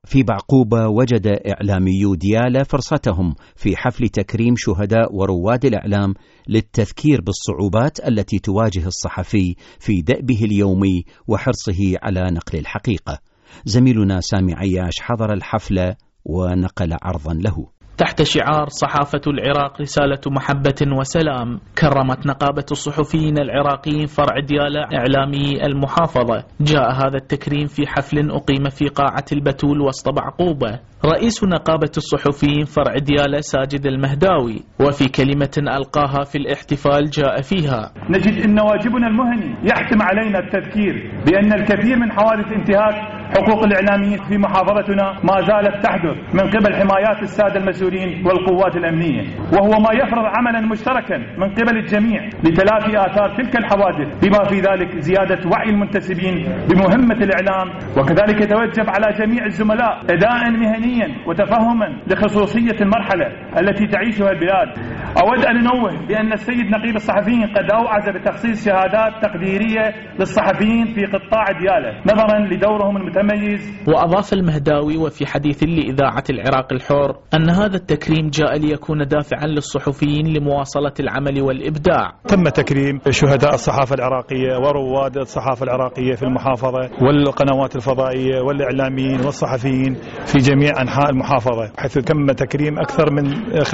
في بعقوبة وجد إعلاميو ديالى فرصتهم في حفل تكريم شهداء ورواد الإعلام للتذكير بالصعوبات التي تواجه الصحفي في دأبه اليومي وحرصه على نقل الحقيقة. زميلنا سامي عياش حضر الحفلة ونقل عرضا له. تحت شعار صحافة العراق رسالة محبة وسلام، كرمت نقابة الصحفيين العراقيين فرع ديالى إعلامي المحافظة. جاء هذا التكريم في حفل أقيم في قاعة البتول وسط بعقوبة. رئيس نقابة الصحفيين فرع ديالى ساجد المهداوي، وفي كلمة ألقاها في الاحتفال جاء فيها: نجد أن واجبنا المهني يحتم علينا التذكير بأن الكثير من حوادث انتهاك حقوق الإعلاميين في محافظتنا ما زالت تحدث من قبل حمايات السادة المسؤولين والقوات الأمنية، وهو ما يفرض عملا مشتركا من قبل الجميع لتلافي آثار تلك الحوادث، بما في ذلك زيادة وعي المنتسبين بمهمة الإعلام. وكذلك يتوجب على جميع الزملاء أداء مهنيا وتفهما لخصوصية المرحلة التي تعيشها البلاد. أود أن أنوه بأن السيد نقيب الصحفيين قد أوعز بتخصيص شهادات تقديرية للصحفيين في قطاع ديالى نظرا لدورهم المتميز. وأضاف المهداوي وفي حديث لإذاعة العراق الحر أن هذا التكريم جاء ليكون دافعا للصحفيين لمواصلة العمل والإبداع. تم تكريم شهداء الصحافة العراقية ورواد الصحافة العراقية في المحافظة والقنوات الفضائية والإعلاميين والصحفيين في جميع أنحاء المحافظة، حيث تم تكريم أكثر من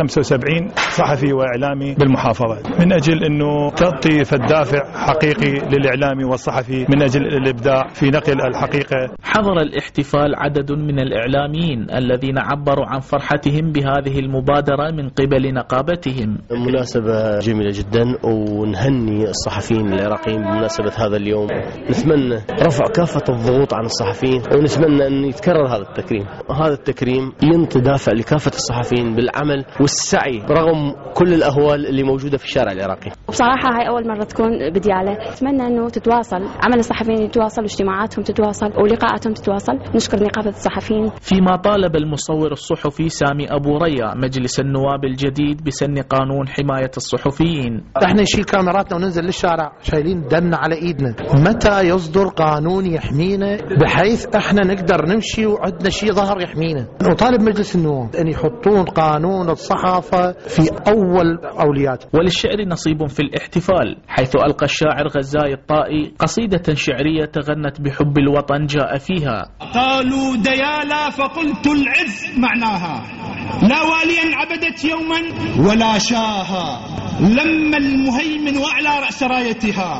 75 صحفي وإعلامي بالمحافظة من أجل أنه تعطي الدافع حقيقي للإعلامي والصحفي من أجل الإبداع في نقل الحقيقة. حضر الاحتفال عدد من الإعلاميين الذين عبروا عن فرحتهم بهذه المبادرة من قبل نقابتهم. مناسبة جميلة جدا، ونهني الصحفيين العراقيين بمناسبة هذا اليوم. نتمنى رفع كافة الضغوط عن الصحفيين، ونتمنى أن يتكرر هذا التكريم. هذا التكريم ينطي دافع لكافة الصحفيين بالعمل والسعي رغم كل الأهوال اللي موجودة في الشارع العراقي. بصراحة هاي أول مرة تكون بديالة، أتمنى أنه تتواصل عمل الصحفيين، يتواصل واجتماعاتهم تتواصل ولقاءاتهم تتواصل. نشكر نقابة الصحفيين. فيما طالب المصور الصحفي سامي أبو ريا مجلس النواب الجديد بسن قانون حماية الصحفيين. احنا نشيل كاميراتنا وننزل للشارع شايلين دنا على ايدنا، متى يصدر قانون يحمينا بحيث احنا نقدر نمشي وعندنا شيء ظهر يحمينا؟ وطالب مجلس النواب ان يحطون قانون الصحافة في اول اوليات. وللشعر نصيب في الاحتفال، حيث ألقى الشاعر غزاي الطائي قصيدة شعرية تغنت بحب الوطن جاء فيها: قالوا ديالا فقلت العز معناها، لا واليا عبدت يوما ولا شاها، لما المهيمن وعلى رأس رايتها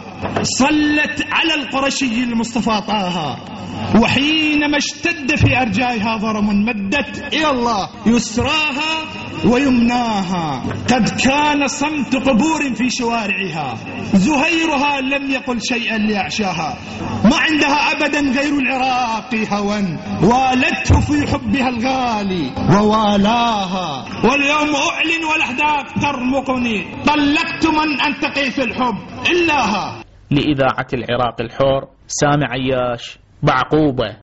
صلت على القرشي المصطفى طه، وحينما اشتد في أرجائها ضرم مدت إلى الله يسراها ويمناها، قد كان صمت قبور في شوارعها، زهيرها لم يقل شيئا ليعشاها، ما عندها أبدا غير العراق هوى، والته في حبها الغالي ووالاها، واليوم أعلن والأحداث ترمقني، طلقت من أنتقي في الحب إلاها. لإذاعة العراق الحر، سامي عياش، بعقوبة.